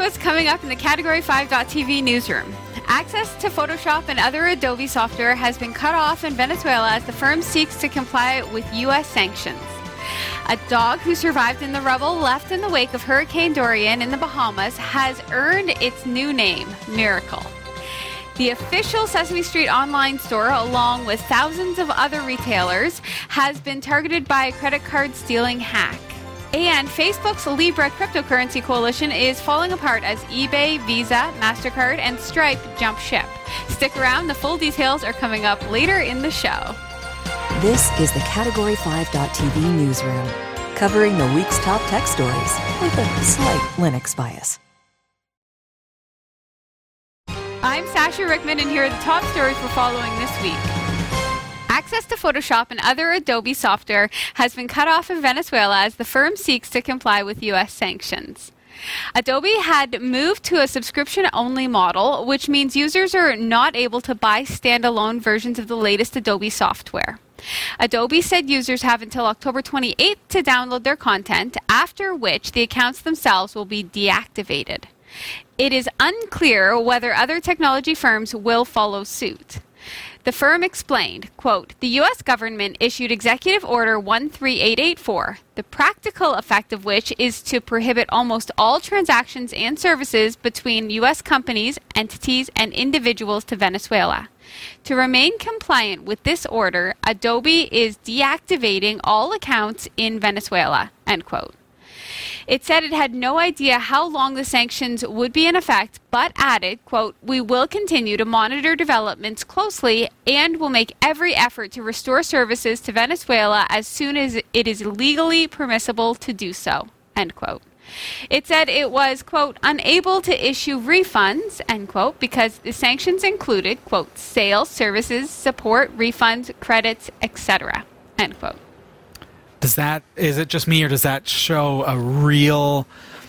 what's coming up in the Category 5.tv newsroom. Access to Photoshop and other Adobe software has been cut off in Venezuela as the firm seeks to comply with U.S. sanctions. A dog who survived in the rubble left in the wake of Hurricane Dorian in the Bahamas has earned its new name, Miracle. The official Sesame Street online store, along with thousands of other retailers, has been targeted by a credit card stealing hack. And Facebook's Libra cryptocurrency coalition is falling apart as eBay, Visa, MasterCard, and Stripe jump ship. Stick around, the full details are coming up later in the show. This is the Category 5.tv newsroom, covering the week's top tech stories with a slight Linux bias. I'm Sasha Rickman, and here are the top stories we're following this week. Access to Photoshop and other Adobe software has been cut off in Venezuela as the firm seeks to comply with U.S. sanctions. Adobe had moved to a subscription-only model, which means users are not able to buy standalone versions of the latest Adobe software. Adobe said users have until October 28th to download their content, after which the accounts themselves will be deactivated. It is unclear whether other technology firms will follow suit. The firm explained, quote, the U.S. government issued Executive Order 13884, the practical effect of which is to prohibit almost all transactions and services between U.S. companies, entities, and individuals to Venezuela. To remain compliant with this order, Adobe is deactivating all accounts in Venezuela, end quote. It said it had no idea how long the sanctions would be in effect, but added, quote, we will continue to monitor developments closely and will make every effort to restore services to Venezuela as soon as it is legally permissible to do so, end quote. It said it was, quote, unable to issue refunds, end quote, because the sanctions included, quote, sales, services, support, refunds, credits, etc., end quote. Is it just me, or does that show a real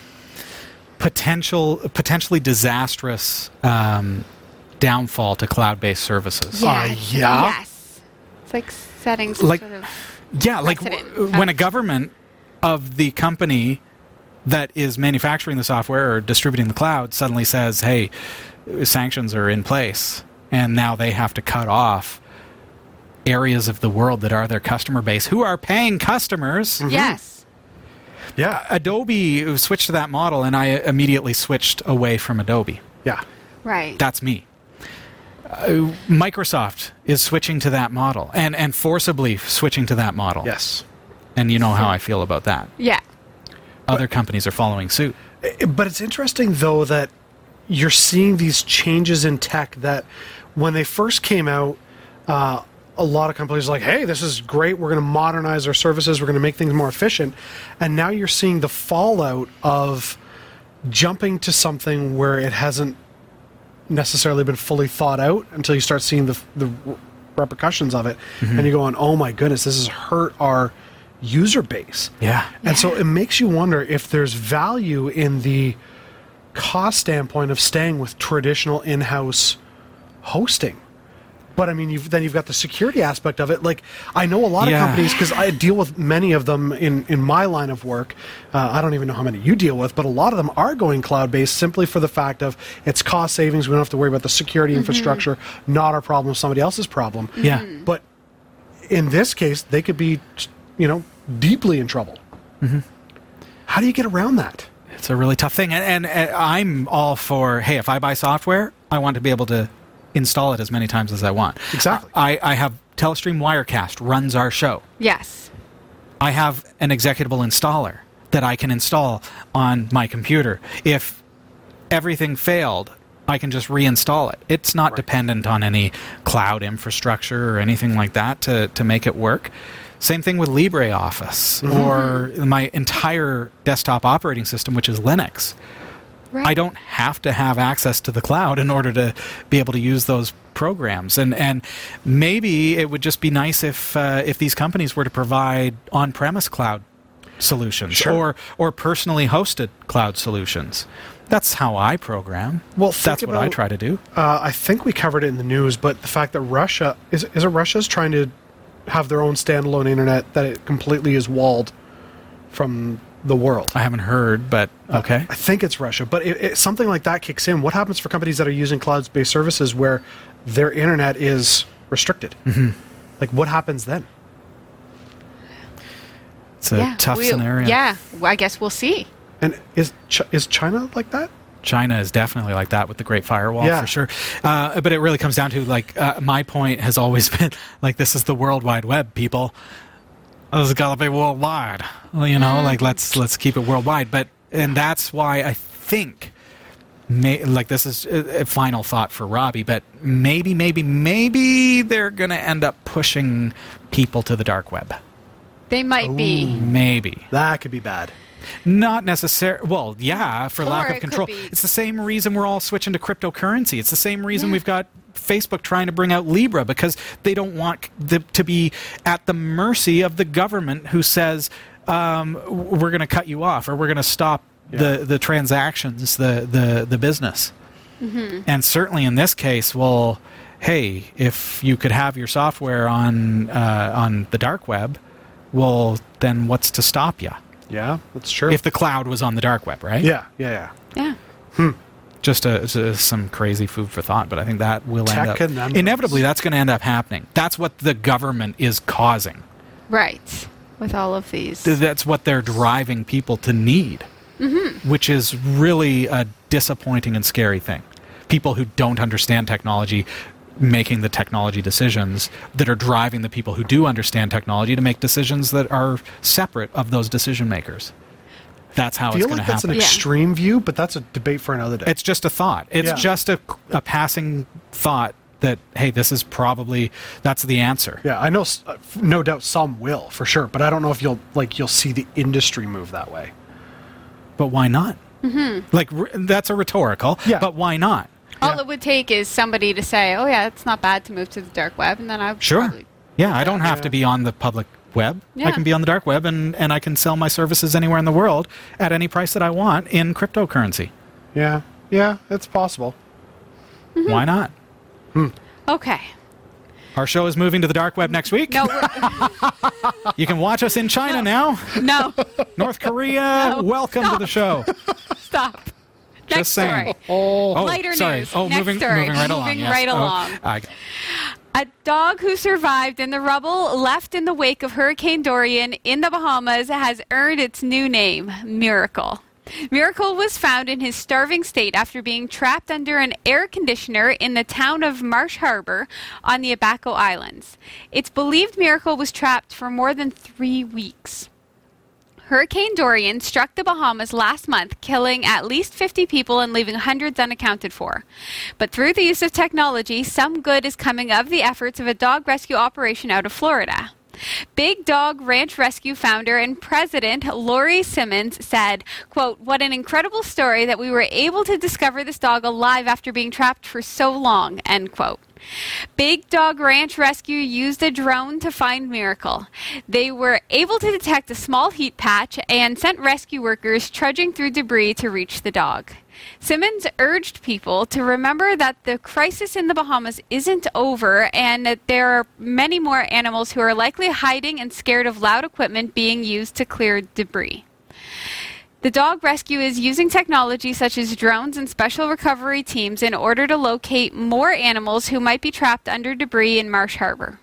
potentially disastrous downfall to cloud-based services? Yeah. Yeah. Yes. It's like setting some sort of precedent. When a government of the company that is manufacturing the software or distributing the cloud suddenly says, hey, sanctions are in place, and now they have to cut off areas of the world that are their customer base, who are paying customers. Mm-hmm. Yes. Yeah, Adobe switched to that model, and I immediately switched away from Adobe. Yeah. Right. That's me. Microsoft is switching to that model, and forcibly switching to that model. Yes. And you know how I feel about that. Yeah. Other companies are following suit. But it's interesting, though, that you're seeing these changes in tech that when they first came out, a lot of companies are like, hey, this is great. We're going to modernize our services. We're going to make things more efficient. And now you're seeing the fallout of jumping to something where it hasn't necessarily been fully thought out until you start seeing the repercussions of it. Mm-hmm. And you're going, oh my goodness, this has hurt our user base. Yeah. And so it makes you wonder if there's value in the cost standpoint of staying with traditional in-house hosting. But I mean, you've got the security aspect of it. Like, I know a lot of companies, because I deal with many of them in my line of work. I don't even know how many you deal with, but a lot of them are going cloud-based simply for the fact of it's cost savings. We don't have to worry about the security infrastructure, not our problem, somebody else's problem. Mm-hmm. Yeah. But in this case, they could be, deeply in trouble. Mm-hmm. How do you get around that? It's a really tough thing. And I'm all for, hey, if I buy software, I want to be able to install it as many times as I want. Exactly. I have Telestream Wirecast runs our show. Yes. I have an executable installer that I can install on my computer. If everything failed, I can just reinstall it. It's not dependent on any cloud infrastructure or anything like that to make it work. Same thing with LibreOffice or my entire desktop operating system, which is Linux. Right. I don't have to have access to the cloud in order to be able to use those programs. And maybe it would just be nice if these companies were to provide on-premise cloud solutions or personally hosted cloud solutions. That's how I program. Well, that's what I try to do. I think we covered it in the news, but the fact that Russia is it Russia's trying to have their own standalone internet, that it completely is walled from the world. I haven't heard, but okay. I think it's Russia, but something like that kicks in. What happens for companies that are using cloud-based services where their internet is restricted? Like, what happens then? It's a tough scenario. Yeah, well, I guess we'll see. And is China like that? China is definitely like that with the Great Firewall, for sure. But it really comes down to, like, my point has always been, like, this is the World Wide Web, people. This has got to be worldwide. Well, you know, like, let's keep it worldwide. And that's why I think, like, this is a final thought for Robbie, but maybe they're going to end up pushing people to the dark web. They might be. Maybe. That could be bad. Not necessarily. Well, yeah, for lack of it control. could be. It's the same reason we're all switching to cryptocurrency. It's the same reason we've got Facebook trying to bring out Libra, because they don't want to be at the mercy of the government who says, we're going to cut you off, or we're going to stop the transactions, the business. And certainly in this case, well, hey, if you could have your software on the dark web, well, then what's to stop you? Yeah, that's true. If the cloud was on the dark web, right? Yeah. Just some crazy food for thought, but I think that will end up... conundrums. Inevitably, that's going to end up happening. That's what the government is causing. Right. With all of these. That's what they're driving people to need, which is really a disappointing and scary thing. People who don't understand technology making the technology decisions that are driving the people who do understand technology to make decisions that are separate of those decision makers. That's how it's going to happen. I feel like that's an extreme view, but that's a debate for another day. It's just a thought. It's just a passing thought that, hey, this is probably, that's the answer. Yeah, I know, no doubt some will, for sure, but I don't know if you'll see the industry move that way. But why not? Like, that's a rhetorical, but why not? All it would take is somebody to say, oh, yeah, it's not bad to move to the dark web, and then I would probably... Yeah, I don't have to be on the public web. I can be on the dark web, and I can sell my services anywhere in the world at any price that I want in cryptocurrency. Yeah, it's possible. Why not? Okay. Our show is moving to the dark web next week. No, You can watch us in China now. no. North Korea, welcome to the show. Stop. Just Next saying. story. Lighter Sorry. news. Oh, Next moving story. right along. Moving yes. right along. A dog who survived in the rubble left in the wake of Hurricane Dorian in the Bahamas has earned its new name, Miracle. Miracle was found in his starving state after being trapped under an air conditioner in the town of Marsh Harbor on the Abaco Islands. It's believed Miracle was trapped for more than 3 weeks. Hurricane Dorian struck the Bahamas last month, killing at least 50 people and leaving hundreds unaccounted for. But through the use of technology, some good is coming of the efforts of a dog rescue operation out of Florida. Big Dog Ranch Rescue founder and president Lori Simmons said, quote, "What an incredible story that we were able to discover this dog alive after being trapped for so long," end quote. Big Dog Ranch Rescue used a drone to find Miracle. They were able to detect a small heat patch and sent rescue workers trudging through debris to reach the dog. Simmons urged people to remember that the crisis in the Bahamas isn't over and that there are many more animals who are likely hiding and scared of loud equipment being used to clear debris. The dog rescue is using technology such as drones and special recovery teams in order to locate more animals who might be trapped under debris in Marsh Harbor.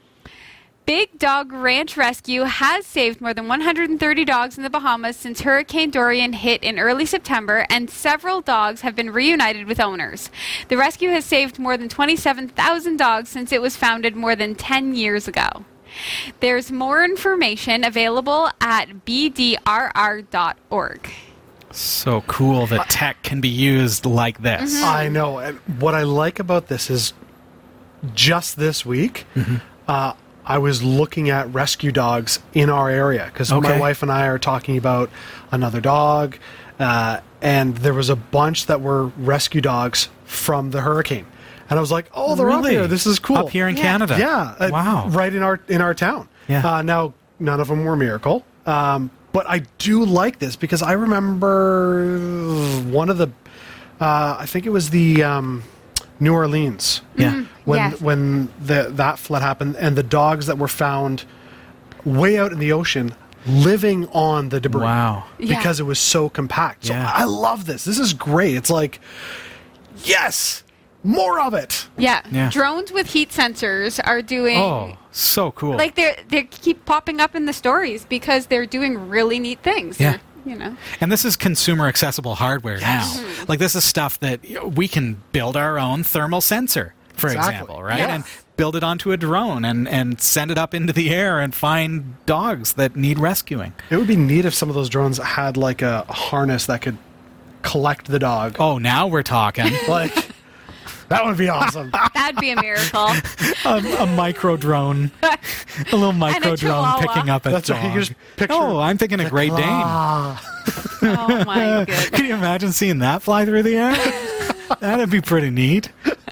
Big Dog Ranch Rescue has saved more than 130 dogs in the Bahamas since Hurricane Dorian hit in early September, and several dogs have been reunited with owners. The rescue has saved more than 27,000 dogs since it was founded more than 10 years ago. There's more information available at bdrr.org. So cool that tech can be used like this. I know. And what I like about this is just this week, I was looking at rescue dogs in our area because my wife and I are talking about another dog, and there was a bunch that were rescue dogs from the hurricane. And I was like, "Oh, they're up here. This is cool." Up here in Canada. Yeah. Wow. Right in our town. Yeah. Now, none of them were Miracle, but I do like this because I remember one of the, I think it was the New Orleans. Yeah. When that flood happened and the dogs that were found way out in the ocean, living on the debris. Wow. Because it was so compact. So Yeah. I love this. This is great. It's like, yes, more of it. Yeah. Drones with heat sensors are doing. Oh, so cool. Like they keep popping up in the stories because they're doing really neat things. Yeah. And this is consumer accessible hardware Yes. now. Like, this is stuff that we can build our own thermal sensor, for Exactly. example, right? Yes. And build it onto a drone and send it up into the air and find dogs that need rescuing. It would be neat if some of those drones had like a harness that could collect the dog. Oh, now we're talking. Like, that would be awesome. That'd be a miracle. A micro drone. A little micro drone chihuahua. picking up a That's dog. right. You just picture- Oh, I'm thinking a Great Dane. Oh my goodness. Can you imagine seeing that fly through the air? That'd be pretty neat.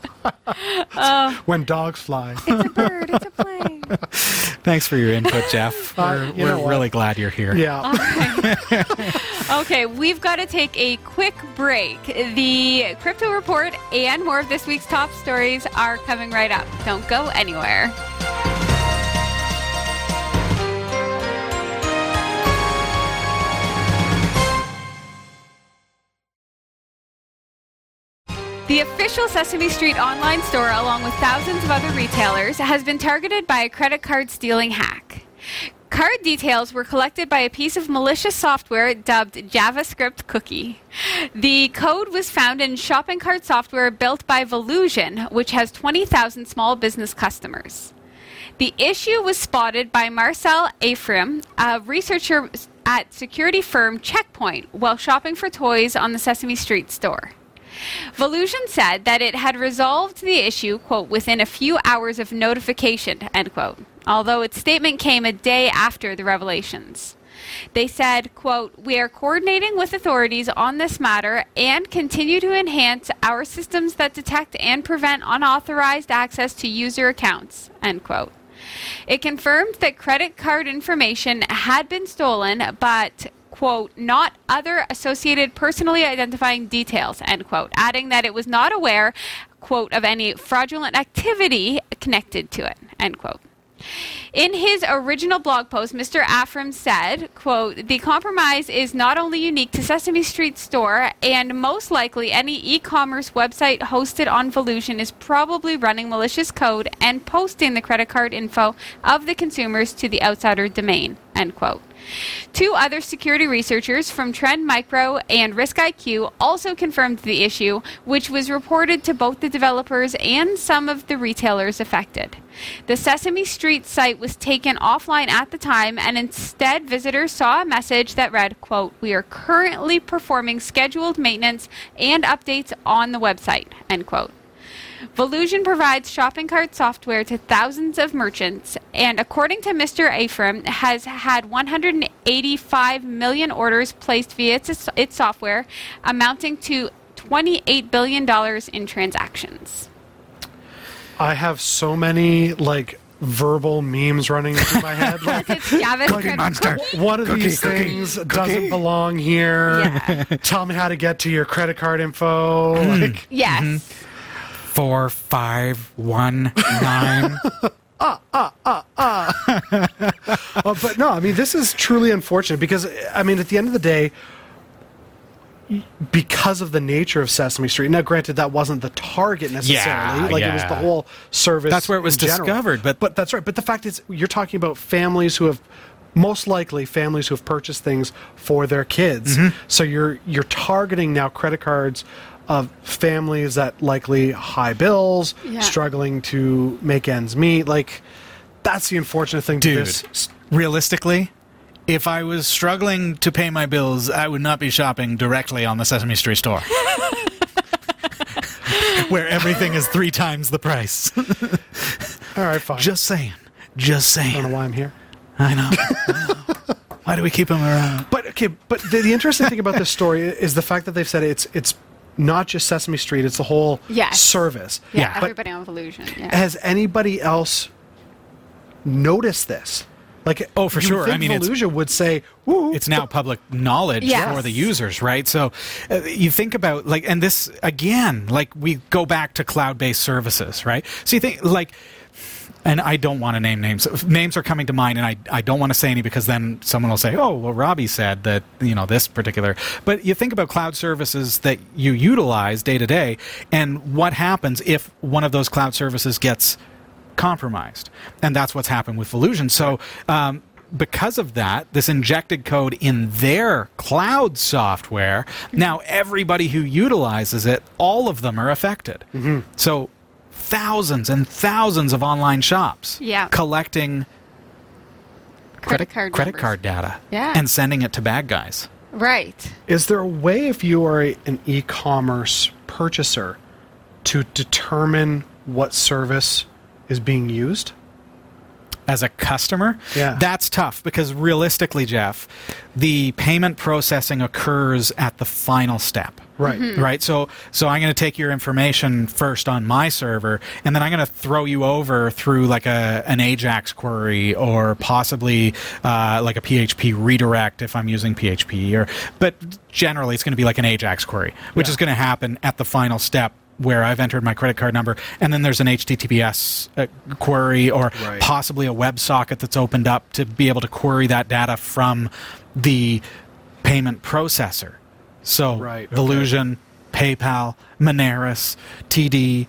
When dogs fly. It's a bird. It's a plane. Thanks for your input, Jeff. You know We're what? really glad you're here. Yeah. Okay, we've got to take a quick break. The Crypto Report and more of this week's top stories are coming right up. Don't go anywhere. The official Sesame Street online store, along with thousands of other retailers, has been targeted by a credit card stealing hack. Card details were collected by a piece of malicious software dubbed JavaScript Cookie. The code was found in shopping cart software built by Volusion, which has 20,000 small business customers. The issue was spotted by Marcel Ephraim, a researcher at security firm Checkpoint, while shopping for toys on the Sesame Street store. Volusion said that it had resolved the issue, quote, within a few hours of notification, end quote, although its statement came a day after the revelations. They said, quote, we are coordinating with authorities on this matter and continue to enhance our systems that detect and prevent unauthorized access to user accounts, end quote. It confirmed that credit card information had been stolen, but, quote, not other associated personally identifying details, end quote, adding that it was not aware, quote, of any fraudulent activity connected to it, end quote. In his original blog post, Mr. Ephraim said, quote, the compromise is not only unique to Sesame Street store, and most likely any e-commerce website hosted on Volusion is probably running malicious code and posting the credit card info of the consumers to the outsider domain, end quote. Two other security researchers from Trend Micro and RiskIQ also confirmed the issue, which was reported to both the developers and some of the retailers affected. The Sesame Street site was taken offline at the time, and instead visitors saw a message that read, quote, we are currently performing scheduled maintenance and updates on the website, end quote. Volusion provides shopping cart software to thousands of merchants, and according to Mr. Ephraim, has had 185 million orders placed via its software, amounting to $28 billion in transactions. I have so many, like, verbal memes running through my head. Like, It's JavaScript. Monster. one of these things doesn't belong here. Yeah. Tell me how to get to your credit card info. Like, Yes. 4, 5, 1, 9. but no, I mean, this is truly unfortunate because, I mean, at the end of the day, because of the nature of Sesame Street, now granted that wasn't the target necessarily, like it was the whole service. That's where it was in general. discovered, but that's right. But the fact is, you're talking about families who have, most likely families who have purchased things for their kids. So you're targeting now credit cards of families that likely high bills, struggling to make ends meet. Like, that's the unfortunate thing to dude, this. realistically, if I was struggling to pay my bills, I would not be shopping directly on the Sesame Street store. Where everything is 3 times the price. All right, fine. Just saying. I don't know why I'm here. I know. Why do we keep them around? But okay, but the interesting thing about this story is the fact that they've said it's not just Sesame Street; it's the whole service. Yeah, But everybody on Volusion. Yeah. has anybody else noticed this? Like, Oh, for you sure. think I mean, it's- Volusia would say, "Woo!" It's now public knowledge Yes. for the users, right? So you think about, like, and this, again, like, we go back to cloud-based services, right? So you think, like, and I don't want to name names. Names are coming to mind, and I don't want to say any because then someone will say, oh, well, Robbie said that, this particular. But you think about cloud services that you utilize day to day, and what happens if one of those cloud services gets compromised. And that's what's happened with Volusion. So because of that, this injected code in their cloud software, now everybody who utilizes it, all of them are affected. So thousands and thousands of online shops collecting credit card data and sending it to bad guys. Right. Is there a way, if you are an e-commerce purchaser, to determine what service is being used? As a customer, that's tough because realistically, Jeff, the payment processing occurs at the final step. Right. Right. So I'm going to take your information first on my server, and then I'm going to throw you over through like an AJAX query or possibly like a PHP redirect if I'm using PHP. But generally, it's going to be like an AJAX query, which is going to happen at the final step, where I've entered my credit card number, and then there's an HTTPS query or possibly a WebSocket that's opened up to be able to query that data from the payment processor. So Volusion, PayPal, Moneris, TD,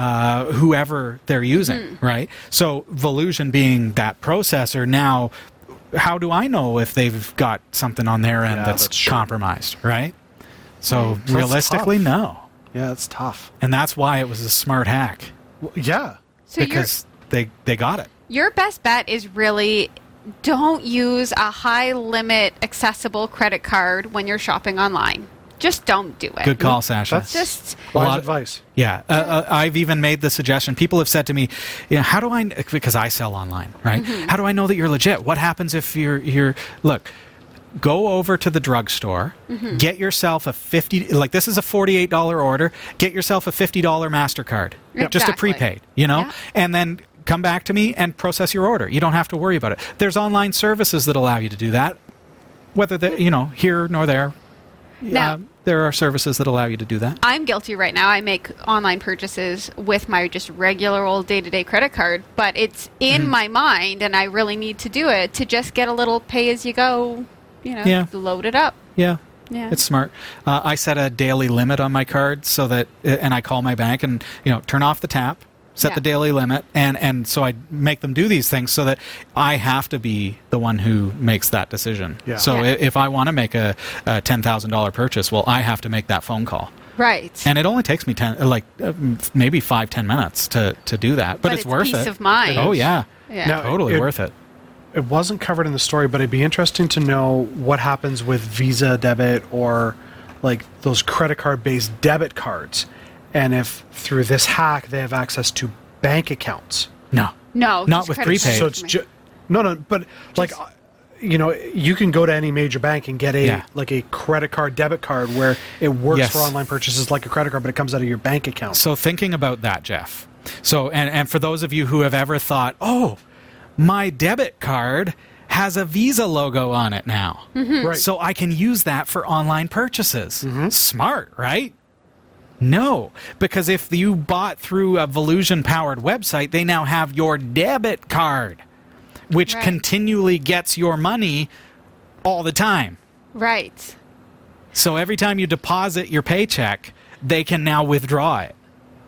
whoever they're using, right? So Volusion being that processor, now how do I know if they've got something on their end that's compromised, right? So realistically, no. Yeah, it's tough. And that's why it was a smart hack. Yeah. So because they got it. Your best bet is really don't use a high-limit accessible credit card when you're shopping online. Just don't do it. Good call, Sasha. That's just wise advice. Yeah. I've even made the suggestion. People have said to me, how do I, because I sell online, right? How do I know that you're legit? What happens if you're look, go over to the drugstore, get yourself a this is a $48 order, get yourself a $50 MasterCard, just a prepaid, and then come back to me and process your order. You don't have to worry about it. There's online services that allow you to do that, whether they're, here nor there. Now, there are services that allow you to do that. I'm guilty right now. I make online purchases with my just regular old day-to-day credit card, but it's in my mind, and I really need to do it to just get a little pay-as-you-go, load it up. Yeah. It's smart. I set a daily limit on my card so that, and I call my bank and, turn off the tap, set the daily limit, and so I make them do these things so that I have to be the one who makes that decision. Yeah. So if I want to make a $10,000 purchase, well, I have to make that phone call. Right. And it only takes me maybe 5-10 minutes to do that, but it's worth it. Peace of mind. Oh yeah. Now, totally worth it. It wasn't covered in the story, but it'd be interesting to know what happens with Visa debit or like those credit card based debit cards. And if through this hack they have access to bank accounts. No, not with prepaid. So it's but you can go to any major bank and get a credit card, debit card where it works for online purchases like a credit card, but it comes out of your bank account. So thinking about that, Jeff. So and for those of you who have ever thought, oh, my debit card has a Visa logo on it now, right? So I can use that for online purchases. Smart, right? No, because if you bought through a Volusion-powered website, they now have your debit card, which continually gets your money all the time. Right. So every time you deposit your paycheck, they can now withdraw it.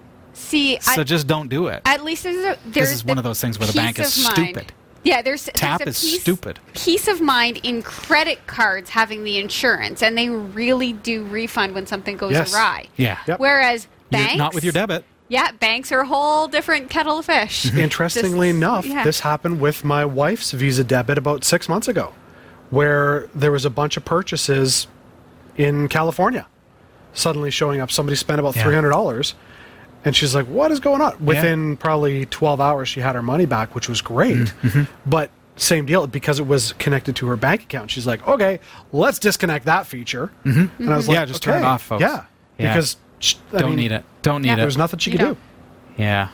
So just don't do it. At least there's this is one of those things where the bank is stupid. Yeah, Tap is stupid. Peace of mind in credit cards having the insurance, and they really do refund when something goes awry. Yeah. Yep. Whereas banks, not with your debit. Yeah, banks are a whole different kettle of fish. Interestingly enough, this happened with my wife's Visa debit about 6 months ago, where there was a bunch of purchases in California suddenly showing up. Somebody spent about $300. And she's like, what is going on? Within probably 12 hours, she had her money back, which was great. But same deal, because it was connected to her bank account. She's like, okay, let's disconnect that feature. And I was like, just turn it off, folks. Yeah, because don't need it. Don't need it. There's nothing she can do. Yeah.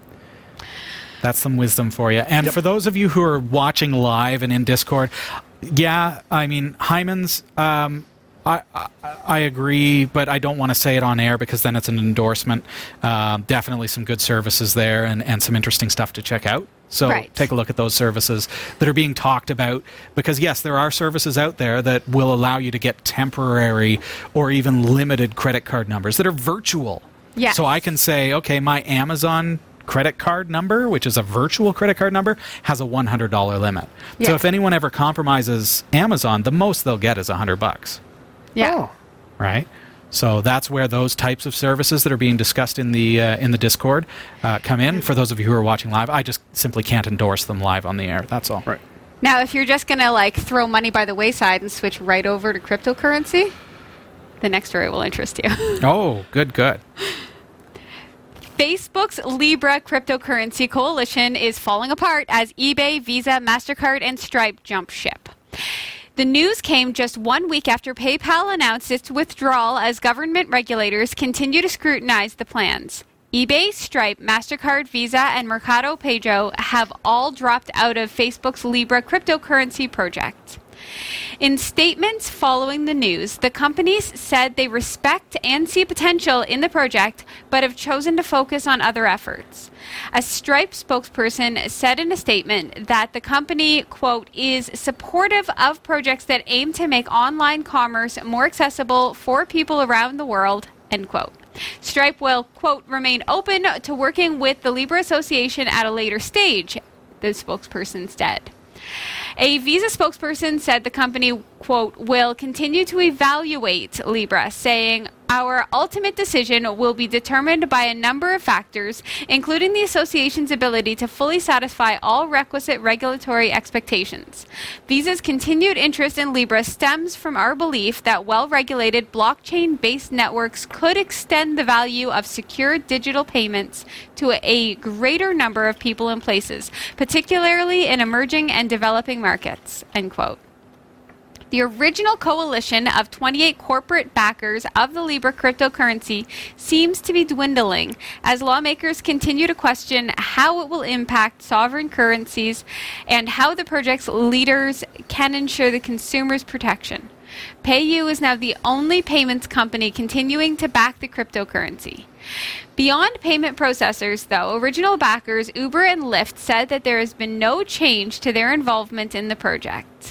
That's some wisdom for you. And for those of you who are watching live and in Discord, Hyman's... I agree, but I don't want to say it on air because then it's an endorsement. Definitely some good services there and some interesting stuff to check out. So Right. take a look at those services that are being talked about, because yes, there are services out there that will allow you to get temporary or even limited credit card numbers that are virtual. Yes. So I can say, okay, my Amazon credit card number, which is a virtual credit card number, has a $100 limit. Yeah. So if anyone ever compromises Amazon, the most they'll get is $100, Yeah. Oh. right? So that's where those types of services that are being discussed in the Discord come in. For those of you who are watching live, I just simply can't endorse them live on the air. That's all. Right. Now, if you're just going to like throw money by the wayside and switch right over to cryptocurrency, the next story will interest you. Oh, good. Facebook's Libra cryptocurrency coalition is falling apart as eBay, Visa, MasterCard, and Stripe jump ship. The news came just 1 week after PayPal announced its withdrawal as government regulators continue to scrutinize the plans. eBay, Stripe, MasterCard, Visa, and Mercado Pago have all dropped out of Facebook's Libra cryptocurrency project. In statements following the news, the companies said they respect and see potential in the project, but have chosen to focus on other efforts. A Stripe spokesperson said in a statement that the company, quote, is supportive of projects that aim to make online commerce more accessible for people around the world, end quote. Stripe will, quote, remain open to working with the Libra Association at a later stage, the spokesperson said. A Visa spokesperson said the company, quote, will continue to evaluate Libra, saying, our ultimate decision will be determined by a number of factors, including the association's ability to fully satisfy all requisite regulatory expectations. Visa's continued interest in Libra stems from our belief that well-regulated blockchain-based networks could extend the value of secure digital payments to a greater number of people and places, particularly in emerging and developing markets, end quote. The original coalition of 28 corporate backers of the Libra cryptocurrency seems to be dwindling as lawmakers continue to question how it will impact sovereign currencies and how the project's leaders can ensure the consumer's protection. PayU is now the only payments company continuing to back the cryptocurrency. Beyond payment processors, though, original backers Uber and Lyft said that there has been no change to their involvement in the project.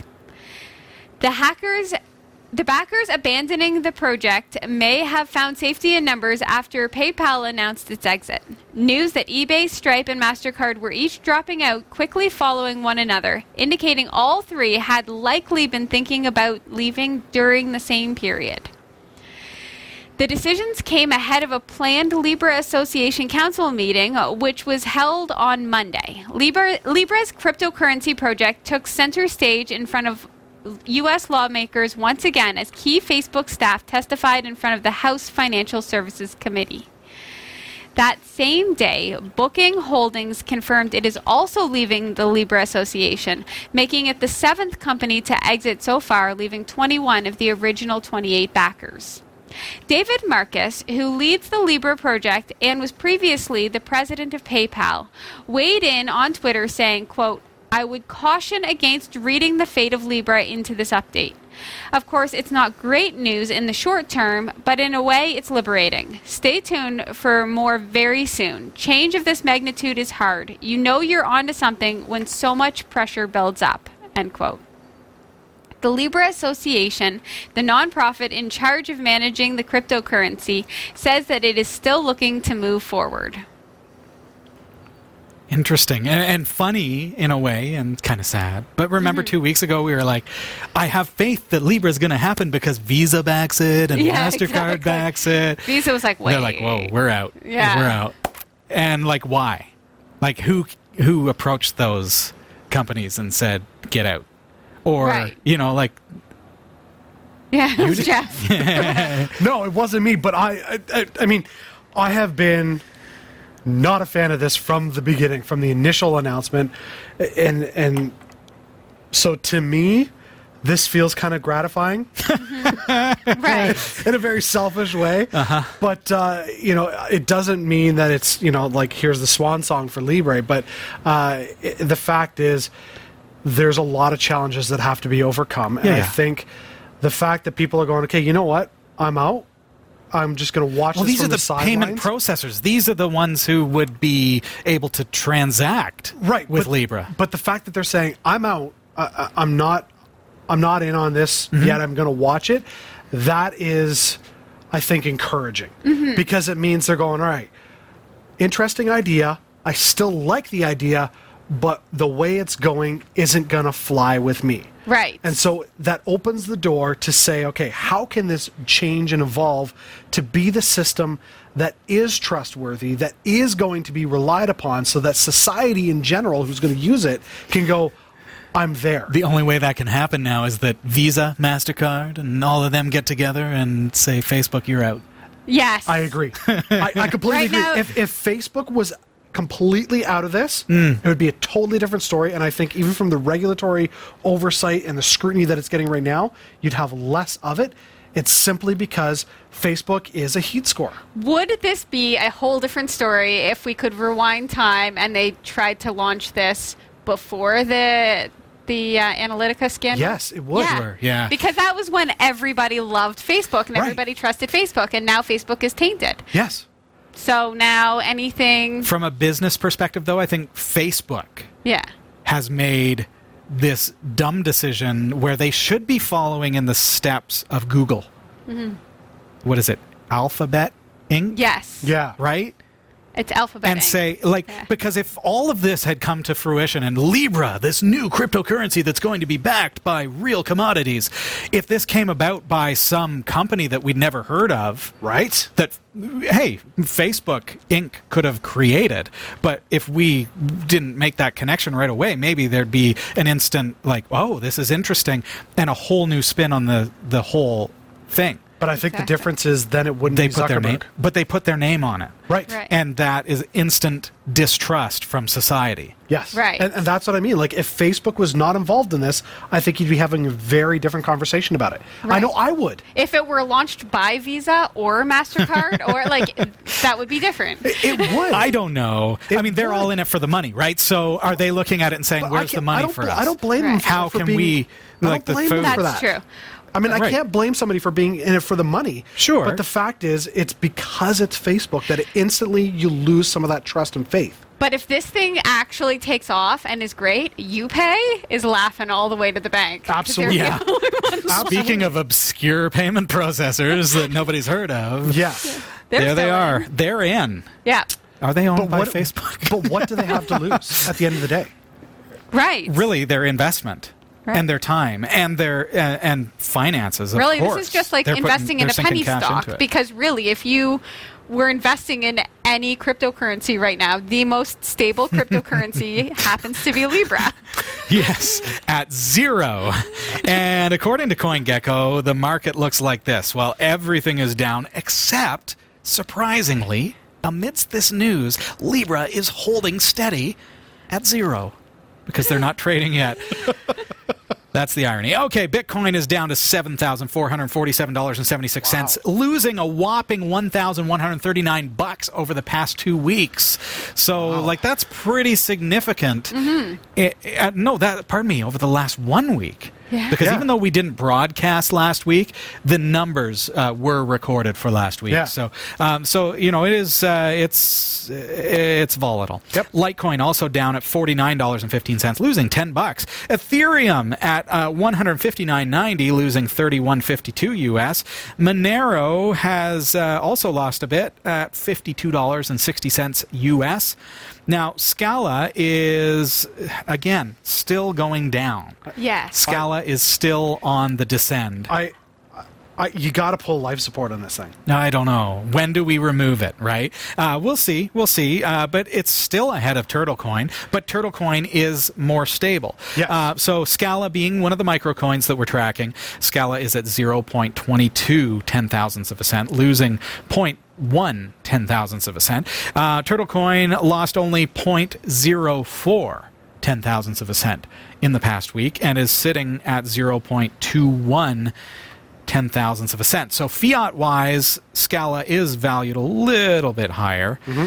The backers abandoning the project may have found safety in numbers after PayPal announced its exit. News that eBay, Stripe, and MasterCard were each dropping out quickly following one another, indicating all three had likely been thinking about leaving during the same period. The decisions came ahead of a planned Libra Association Council meeting, which was held on Monday. Libra's cryptocurrency project took center stage in front of U.S. lawmakers once again as key Facebook staff testified in front of the House Financial Services Committee. That same day, Booking Holdings confirmed it is also leaving the Libra Association, making it the 7th company to exit so far, leaving 21 of the original 28 backers. David Marcus, who leads the Libra project and was previously the president of PayPal, weighed in on Twitter saying, quote, I would caution against reading the fate of Libra into this update. Of course, it's not great news in the short term, but in a way, it's liberating. Stay tuned for more very soon. Change of this magnitude is hard. You know you're onto something when so much pressure builds up, end quote. The Libra Association, the nonprofit in charge of managing the cryptocurrency, says that it is still looking to move forward. Interesting and funny in a way, and kind of sad. But remember, 2 weeks ago we were like, I have faith that Libra is going to happen because Visa backs it and MasterCard backs it. Visa was like, wait. They're like, whoa, we're out. Yeah. We're out. And like, why? Like, who approached those companies and said, get out? Or, Right. you know, like... Yeah, it was Jeff. No, it wasn't me, but I mean, I have been not a fan of this from the beginning, from the initial announcement, and so to me, this feels kind of gratifying, Right. in a very selfish way. But you know, it doesn't mean that it's, you know, like here's the swan song for Libre. But the fact is, there's a lot of challenges that have to be overcome, and I think the fact that people are going, okay, you know what, I'm out. I'm just going to watch Well, this these are from the payment sidelines. processors. These are the ones who would be able to transact with but, Libra. But the fact that they're saying, I'm out, I'm not in on this yet, I'm going to watch it, that is, I think, encouraging. Because it means they're going, all right, interesting idea. I still like the idea, but the way it's going isn't going to fly with me. Right. And so that opens the door to say, okay, how can this change and evolve to be the system that is trustworthy, that is going to be relied upon, so that society in general, who's going to use it, can go, I'm there. The only way that can happen now is that Visa, MasterCard, and all of them get together and say, Facebook, you're out. Yes. I agree. I completely Right agree. now- If Facebook was completely out of this, it would be a totally different story. And I think even from the regulatory oversight and the scrutiny that it's getting right now, you'd have less of it. It's simply because Facebook is a heat score. Would this be a whole different story if we could rewind time and they tried to launch this before the Analytica scandal? Yes, it would. Sure, yeah. Because that was when everybody loved Facebook and Right. everybody trusted Facebook, and now Facebook is tainted. Yes. So now anything... From a business perspective, though, I think Facebook Yeah. has made this dumb decision where they should be following in the steps of Google. What is it? Alphabet Inc.? Yes. Yeah. Right? It's Alphabet. And Inc. say, like, Yeah. because if all of this had come to fruition and Libra, this new cryptocurrency that's going to be backed by real commodities, if this came about by some company that we'd never heard of, Right? that, hey, Facebook Inc. could have created, but if we didn't make that connection right away, maybe there'd be an instant, like, oh, this is interesting, and a whole new spin on the whole thing. But I think the Exactly. difference is then it wouldn't They be put their Zuckerberg. name, but they put their name on it. Right. Right. And that is instant distrust from society. Yes. Right. And that's what I mean. Like, if Facebook was not involved in this, I think you'd be having a very different conversation about it. I Right. know I would. If it were launched by Visa or MasterCard, or like, that would be different. It would. I don't know. It I mean, they're would. all in it for the money, right? So are they looking at it and saying, But where's the I money don't for bl- us? I don't blame them Right. for, How for can being, we, I like, don't the blame them food? for That's that. true. I mean, I Right. can't blame somebody for being in it for the money. Sure. But the fact is, it's because it's Facebook that it instantly you lose some of that trust and faith. But if this thing actually takes off and is great, UPay is laughing all the way to the bank. 'Cause Absolutely. they're Yeah. the only ones- Speaking of obscure payment processors that nobody's heard of, Yeah. They're there they still are. in. They're in. Yeah. Are they owned But by what, Facebook? but what do they have to lose at the end of the day? Right. Really, their investment. Right. And their time and their and finances. Of Really, course. this is just like They're putting- investing in they're a penny sinking cash stock. into it. Because really, if you were investing in any cryptocurrency right now, the most stable cryptocurrency happens to be Libra. Yes, at zero. And according to CoinGecko, the market looks like this. Well, everything is down except, surprisingly, amidst this news, Libra is holding steady at zero because they're not trading yet. That's the irony. Okay, Bitcoin is down to $7,447.76, losing a whopping $1,139 over the past 2 weeks. So, like, that's pretty significant. Pardon me, over the last 1 week. Yeah. Because Yeah. even though we didn't broadcast last week, the numbers were recorded for last week. Yeah. So you know, it is it's volatile. Yep. Litecoin also down at $49.15, losing $10. Ethereum at $159.90, losing $31.52 US. Monero has also lost a bit at $52.60 US. Now, Scala is, again, still going down. Yeah. Scala is still on the descend. You got to pull life support on this thing. I don't know. When do we remove it, right? We'll see. But it's still ahead of TurtleCoin, but TurtleCoin is more stable. Yes. So Scala being one of the microcoins that we're tracking, Scala is at 0.22 10,000ths of a cent, losing 0.1 10,000ths of a cent. TurtleCoin lost only 0.04 10,000ths of a cent in the past week and is sitting at 0.21 10,000ths of a cent. So fiat-wise, Scala is valued a little bit higher.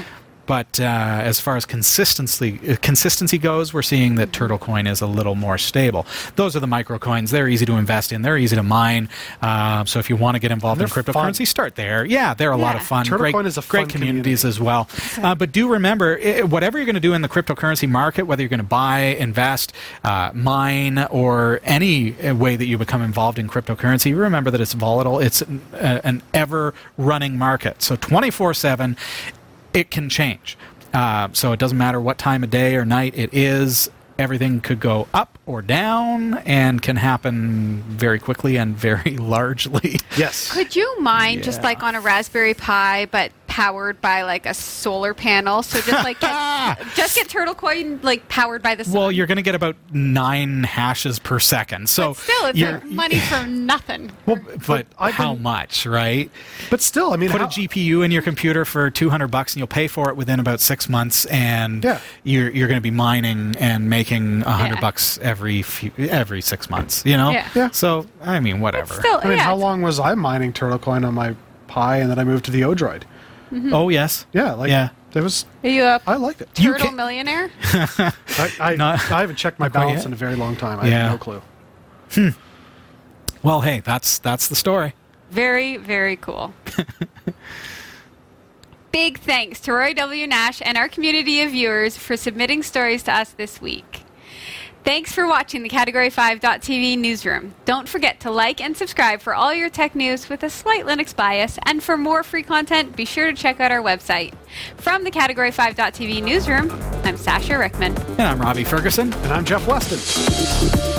But as far as consistency goes, we're seeing that Turtle Coin is a little more stable. Those are the micro coins. They're easy to invest in. They're easy to mine. So if you want to get involved in cryptocurrency, start there. Yeah, they're a lot of fun. Turtle Coin is a fun great communities as well. But do remember, whatever you're going to do in the cryptocurrency market, whether you're going to buy, invest, mine, or any way that you become involved in cryptocurrency, remember that it's volatile. It's an ever-running market. So 24/7, it can change. So it doesn't matter what time of day or night it is. Everything could go up or down and can happen very quickly and very largely. Yes. Could you mine just like on a Raspberry Pi, but powered by like a solar panel? So just like get Turtle Coin like powered by the sun. Well, you're going to get about 9 hashes per second. So but still, it's like money for nothing. Well, but how much, right? But still, I mean, put a GPU in your computer for $200 and you'll pay for it within about 6 months, and you're going to be mining and making $100 every 6 months. You know? Yeah. So I mean, whatever. Still, I mean, how long was I mining Turtle Coin on my Pi, and then I moved to the Odroid? Mm-hmm. Oh yes. Yeah. It was. Are you a I liked it. turtle millionaire? I haven't checked my balance in a very long time. I have no clue. Well, hey, that's the story. Very, very cool. Big thanks to Roy W. Nash and our community of viewers for submitting stories to us this week. Thanks for watching the Category5.tv newsroom. Don't forget to like and subscribe for all your tech news with a slight Linux bias, and for more free content, be sure to check out our website. From the Category5.tv newsroom, I'm Sasha Rickman. And I'm Robbie Ferguson. And I'm Jeff Weston.